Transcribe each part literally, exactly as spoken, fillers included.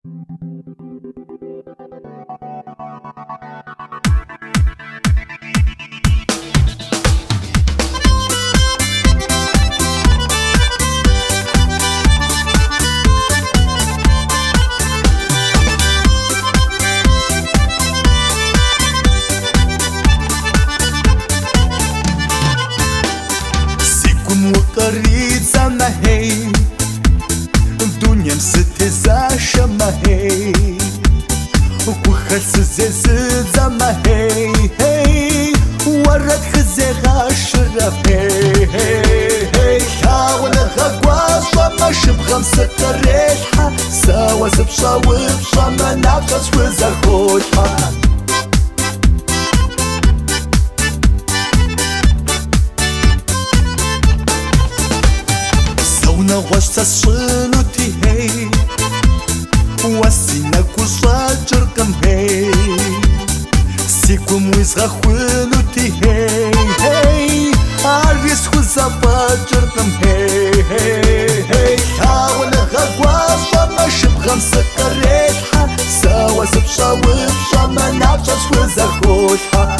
Rița mea, hei, dunjem se te zaša ma, hej, kuha se zezza ma, hej, hej, warat khzera shra, hej, hej, hej, حاول غواصة ما شبغم ستريحها سوا زبشا وبشا ما نعطس وزرخوتها واشتا الشنو تي هي واسينا كوشاجر كم هي سيكم ويزغا خوينو تي هي هي عريس خوزا باجر كم هي هي هي حاول غواصة ما شبغا مسكر ريحها سوا زبشا وبشا ما نعطس وزرخوتها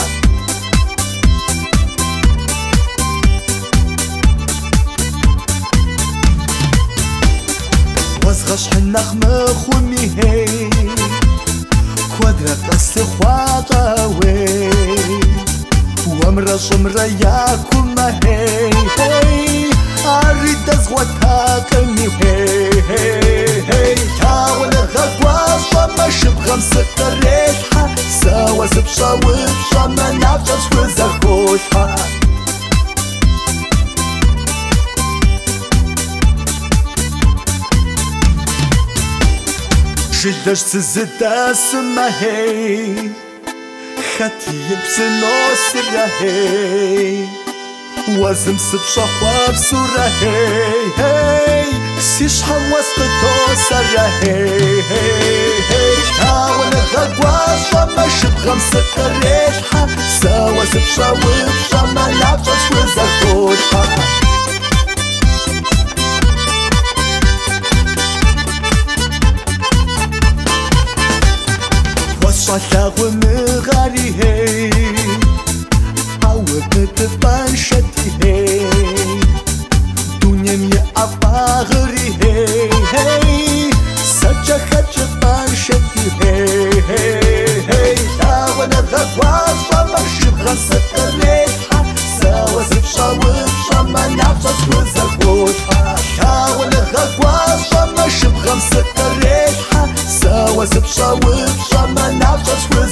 وزغش حنخ مخومي هي كوادرات أسخوا قوي ومرا شمرا ياكم هي هي أريد أزغوتها قلمي هي هي هي حاول غواصة ما شبغا مسكر ريحها سوا زبشا وبشا ما نعطس وزرخوتها جدش تزدا سما هي خاتي بسنوس هي وزم سبشا خواب سورة هي هي سيش حواس بتوسر هي هي هي حاول غواصة ما شبغا مسكر ريحها سوا زبشا وبشا ما نعطس وزرخوتها شالاغ مغاري هي عوضت بانشتي هي دنيا مي أفاغري هي هي سجا خجا بانشتي هي هي هي حاول غواصة ما شبغا مسكر ريحها سوا زبشا وبشا ما نعطس وزرخوتها حاول غواصة ما شبغا مسكر ريحها سوا زبشا وبشا ما نعطس وزرخوتها